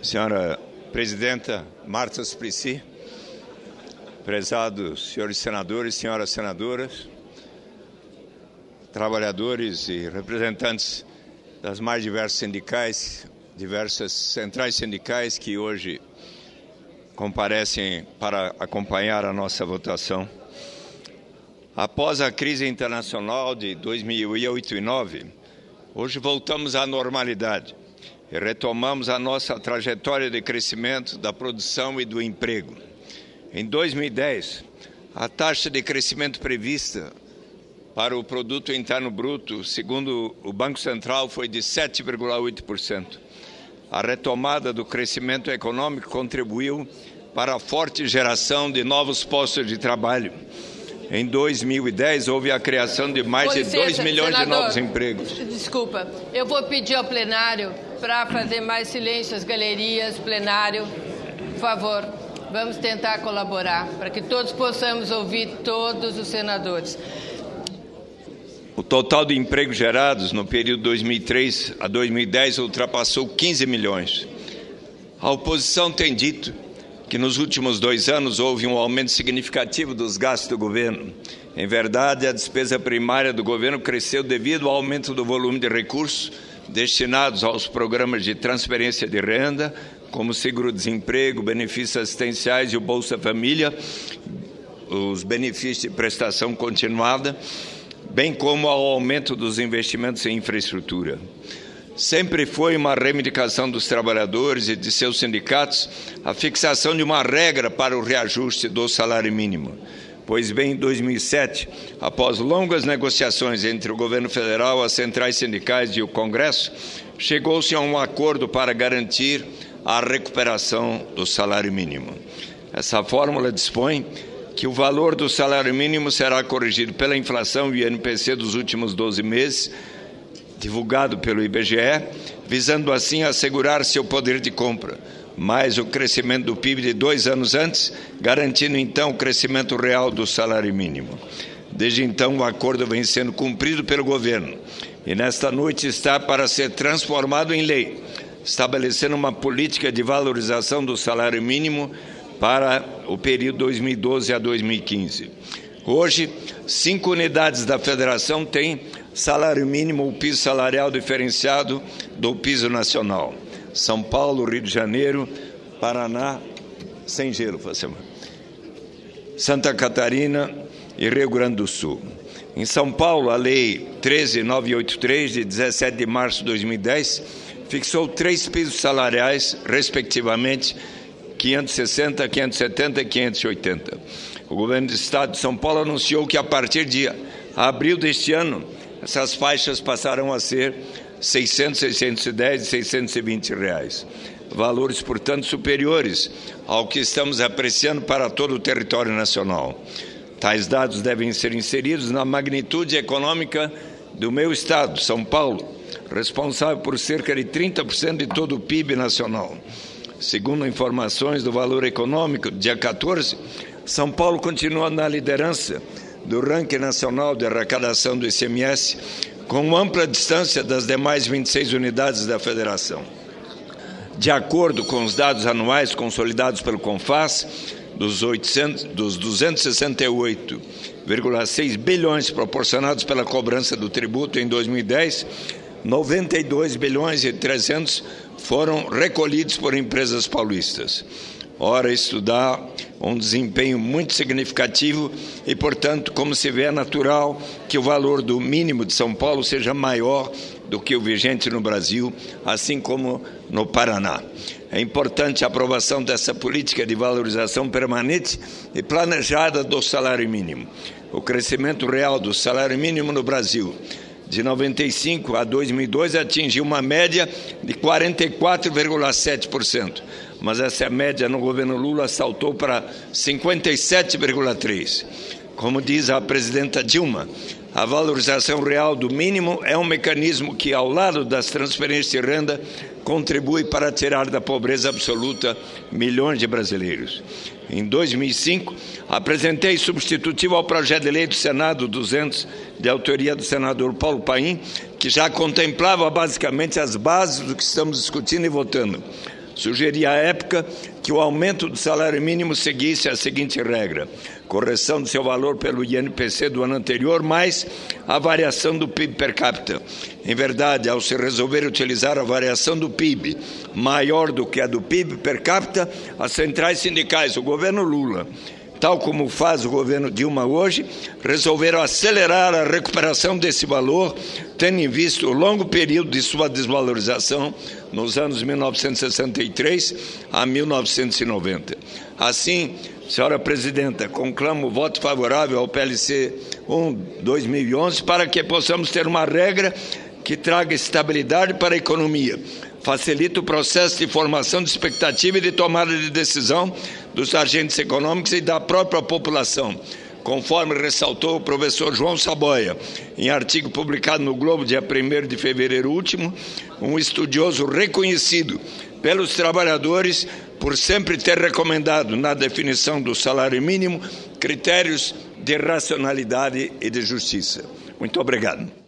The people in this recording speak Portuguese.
Senhora Presidenta Marta Suplicy, prezados senhores senadores, senhoras senadoras, trabalhadores e representantes das mais diversas centrais sindicais que hoje comparecem para acompanhar a nossa votação. Após a crise internacional de 2008 e 2009, hoje voltamos à normalidade e retomamos a nossa trajetória de crescimento da produção e do emprego. Em 2010, a taxa de crescimento prevista para o Produto Interno Bruto, segundo o Banco Central, foi de 7,8%. A retomada do crescimento econômico contribuiu para a forte geração de novos postos de trabalho. Em 2010, houve a criação de mais de 2 milhões de novos empregos. Desculpa, eu vou pedir ao plenário para fazer mais silêncio às galerias, plenário, por favor. Vamos tentar colaborar para que todos possamos ouvir todos os senadores. O total de empregos gerados no período 2003 a 2010 ultrapassou 15 milhões. A oposição tem dito que nos últimos 2 anos houve um aumento significativo dos gastos do governo. Em verdade, a despesa primária do governo cresceu devido ao aumento do volume de recursos destinados aos programas de transferência de renda, como seguro-desemprego, benefícios assistenciais e o Bolsa Família, os benefícios de prestação continuada, bem como ao aumento dos investimentos em infraestrutura. Sempre foi uma reivindicação dos trabalhadores e de seus sindicatos a fixação de uma regra para o reajuste do salário mínimo. Pois bem, em 2007, após longas negociações entre o governo federal, as centrais sindicais e o Congresso, chegou-se a um acordo para garantir a recuperação do salário mínimo. Essa fórmula dispõe que o valor do salário mínimo será corrigido pela inflação e INPC dos últimos 12 meses, divulgado pelo IBGE, visando assim assegurar seu poder de compra, mais o crescimento do PIB de 2 anos antes, garantindo então o crescimento real do salário mínimo. Desde então, o acordo vem sendo cumprido pelo governo e nesta noite está para ser transformado em lei, estabelecendo uma política de valorização do salário mínimo para o período 2012 a 2015. Hoje, 5 unidades da Federação têm salário mínimo ou piso salarial diferenciado do piso nacional. São Paulo, Rio de Janeiro, Paraná, sem gelo, Santa Catarina e Rio Grande do Sul. Em São Paulo, a Lei 13.983, de 17 de março de 2010, fixou 3 pisos salariais, respectivamente, 560, 570 e 580. O governo do Estado de São Paulo anunciou que, a partir de abril deste ano, essas faixas passarão a ser 600, 610 e 620 reais. Valores, portanto, superiores ao que estamos apreciando para todo o território nacional. Tais dados devem ser inseridos na magnitude econômica do meu estado, São Paulo, responsável por cerca de 30% de todo o PIB nacional. Segundo informações do Valor Econômico, dia 14, São Paulo continua na liderança do ranking nacional de arrecadação do ICMS, com ampla distância das demais 26 unidades da Federação. De acordo com os dados anuais consolidados pelo CONFAS, dos 268,6 bilhões proporcionados pela cobrança do tributo em 2010, 92 bilhões e 300 foram recolhidos por empresas paulistas. Ora, isso dá um desempenho muito significativo e, portanto, como se vê, é natural que o valor do mínimo de São Paulo seja maior do que o vigente no Brasil, assim como no Paraná. É importante a aprovação dessa política de valorização permanente e planejada do salário mínimo. O crescimento real do salário mínimo no Brasil, de 95 a 2002, atingiu uma média de 44,7%. Mas essa média no governo Lula saltou para 57,3%. Como diz a presidenta Dilma, a valorização real do mínimo é um mecanismo que, ao lado das transferências de renda, contribui para tirar da pobreza absoluta milhões de brasileiros. Em 2005, apresentei substitutivo ao projeto de lei do Senado 200, de autoria do senador Paulo Paim, que já contemplava basicamente as bases do que estamos discutindo e votando. Sugeri à época que o aumento do salário mínimo seguisse a seguinte regra: correção do seu valor pelo INPC do ano anterior, mais a variação do PIB per capita. Em verdade, ao se resolver utilizar a variação do PIB maior do que a do PIB per capita, as centrais sindicais, o governo Lula, tal como faz o governo Dilma hoje, resolveram acelerar a recuperação desse valor, tendo em vista o longo período de sua desvalorização nos anos 1963 a 1990. Assim, senhora presidenta, conclamo o voto favorável ao PLC 1/2011 para que possamos ter uma regra que traga estabilidade para a economia, facilita o processo de formação de expectativa e de tomada de decisão dos agentes econômicos e da própria população, conforme ressaltou o professor João Saboia, em artigo publicado no Globo, dia 1º de fevereiro último, um estudioso reconhecido pelos trabalhadores por sempre ter recomendado, na definição do salário mínimo, critérios de racionalidade e de justiça. Muito obrigado.